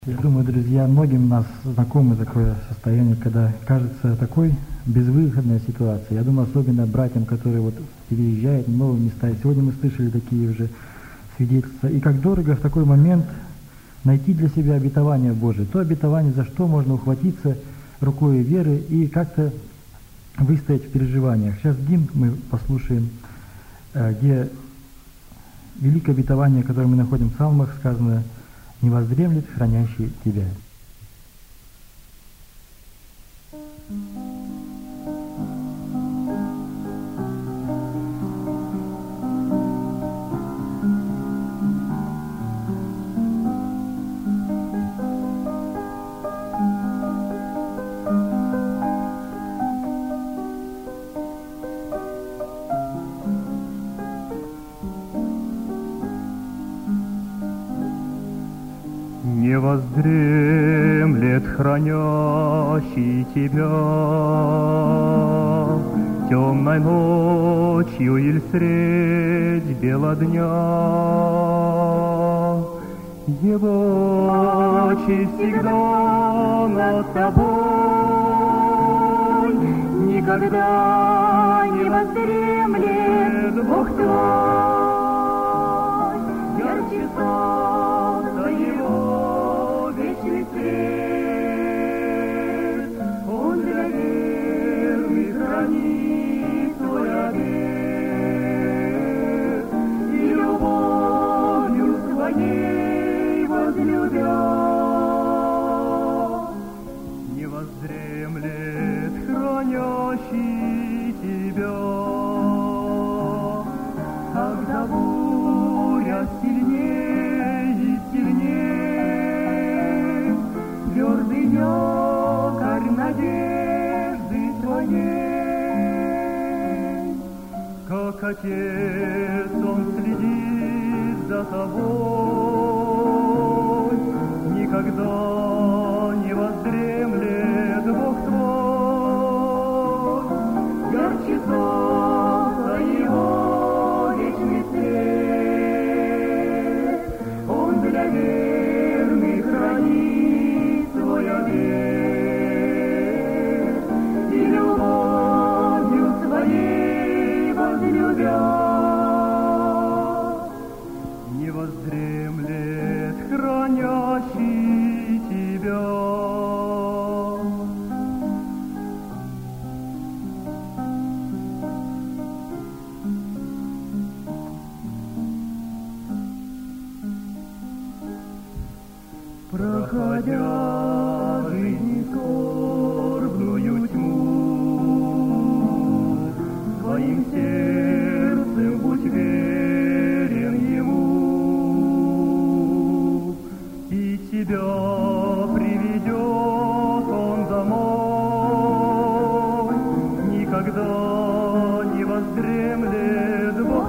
Я думаю, друзья, многим нас знакомо такое состояние, когда кажется такой безвыходная ситуация. Я думаю, особенно братьям, которые вот переезжают в новые места. И сегодня мы слышали такие уже свидетельства. И как дорого в такой момент найти для себя обетование Божие. То обетование, за что можно ухватиться рукой веры и как-то выстоять в переживаниях. Сейчас гимн мы послушаем, где великое обетование, которое мы находим в псалмах, сказано: «Не воздремлет хранящий тебя». Не воздремлет хранящий тебя темной ночью или средь бела дня. Его очи всегда над тобой, никогда не воздремлет Бог твой. Ярче солнца его вечный свет, он для верных хранит свой обет, и любовью своей возлюбя. Не воздремлет хранящий тебя, когда буря сильнее и сильнее, твердый якорь надежды твоей. Как Отец Он следит за тобой, никогда не воздремлет Бог твой. Ярче солнца его вечный свет, он для верных хранит свой обет, и любовью своей возлюбя. Не воздремлет хранящий тебя. Проходя жизнь скорбную тьму, своим сердцем будь верен Ему, и тебя приведет Он домой. Никогда не воздремлет Бог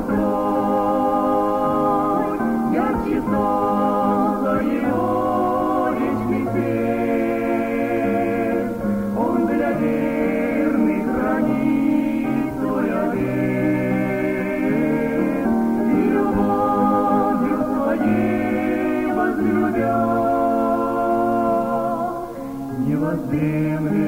твой. Ярче солнца его вечный свет, он для верных хранит свой обет, и любовью своей возлюбя. Не воздремлет